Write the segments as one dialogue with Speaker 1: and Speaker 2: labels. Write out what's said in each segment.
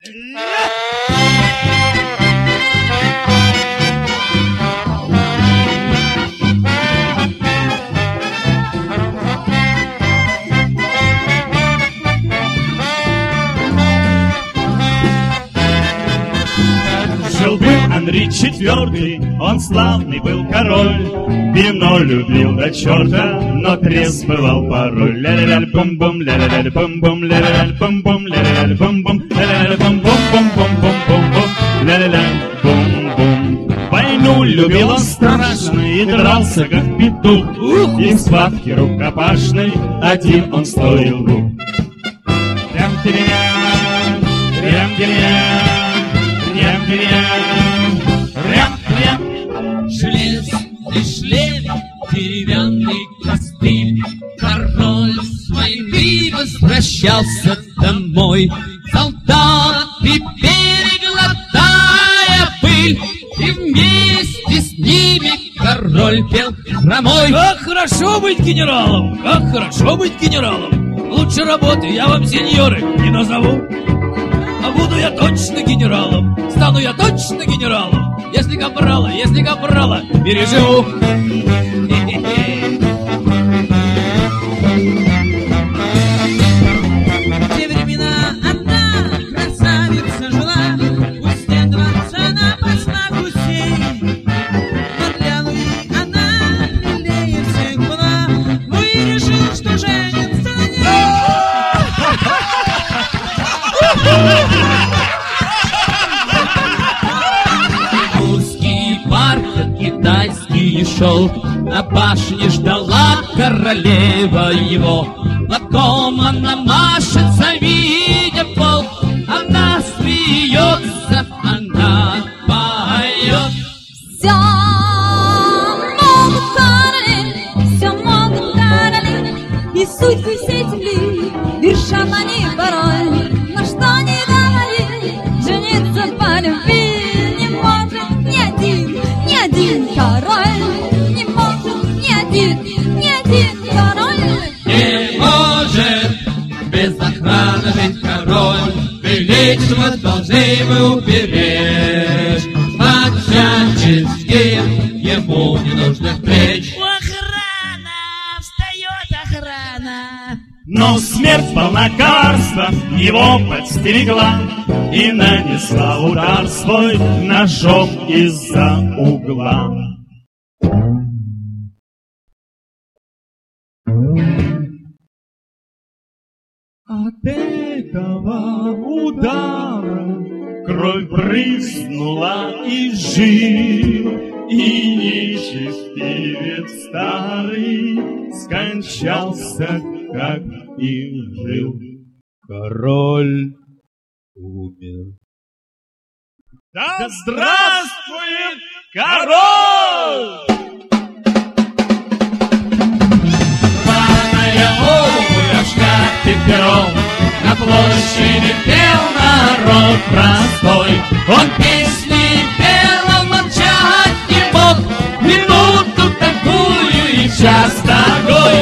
Speaker 1: Жил-был Анри IV, он славный был король, вино любил до черта, но трезв бывал порой. Ля-ля-ля-бум-бум, ля-ля-ля-бум-бум, ля-ля-ля-бум-бум, ля-ля-ля-бум-бум, ля-ля-ля-бум-бум-бум-бум-бум, ля-ля-ля-бум-бум. Войну любил он страшно и дрался, как петух, и в схватке рукопашной один он стоил рук. Трям-терям, трям-терям,
Speaker 2: железный шлем, деревянный костыль. Король с войны возвращался домой. Солдаты переглотая пыль, и вместе с ними король пел хромой.
Speaker 3: Как хорошо быть генералом! Как хорошо быть генералом! Лучше работы я вам, сеньоры, не назову. А буду я точно генералом, стану я точно генералом, если капрала переживу.
Speaker 2: В те времена одна красавица жила, у стен дворца она пасла гусей. Но для Луи она милее всех была. Луи решил, что женится на ней. Узкий парк китайский шел, на башне ждала королева его. Платком она машет, завидя пол, она смеется, она поет.
Speaker 4: Все могут короли, и судьбы всей земли вершат они порой. Но что не говори, жениться по любви не может ни один король. Не может ни один король.
Speaker 2: Не может без охраны жить король. Величество должны мы уберечь. По-всячески ему не нужно встреч.
Speaker 3: Охрана! Встает охрана!
Speaker 1: Но смерть полна коварства его подстерегла и нанесла удар свой ножом из-за угла. От этого удара кровь брызнула и жил, и нечестивец старый скончался, как и жил. Король умер. Да здравствует король! Пером на площади пел народ простой. Он песни пел, он молчать не мог, минуту такую и час такой.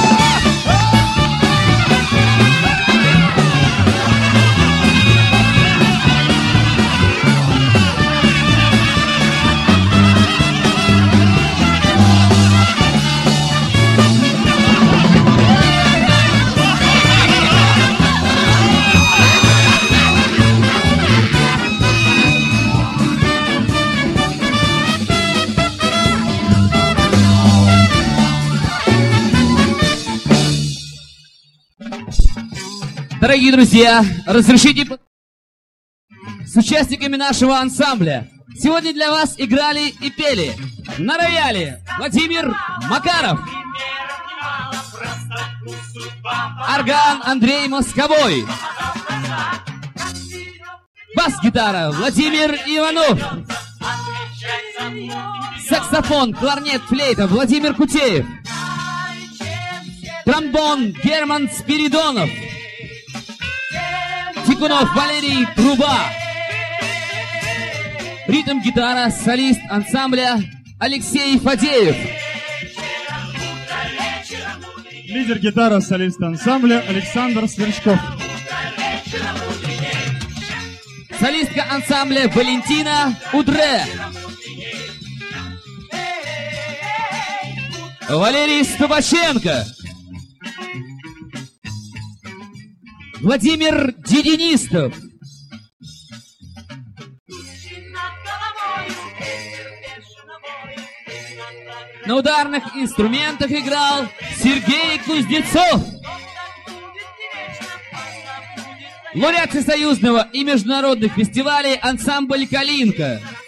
Speaker 2: Дорогие друзья, разрешите с участниками нашего ансамбля. Сегодня для вас играли и пели на рояле Владимир Макаров, орган Андрей Московой, бас-гитара Владимир Иванов, саксофон, кларнет, флейта Владимир Кутеев, тромбон Герман Спиридонов, Тикунов Валерий, труба, ритм-гитара, солист ансамбля Алексей Фадеев,
Speaker 1: лидер-гитара, солист ансамбля Александр Сверчков.
Speaker 5: солистка ансамбля Валентина Удре. Валерий Ступаченко. Владимир Дединистов. На ударных инструментах играл Сергей Кузнецов. Лауреат всесоюзного и международных фестивалей ансамбль «Калинка».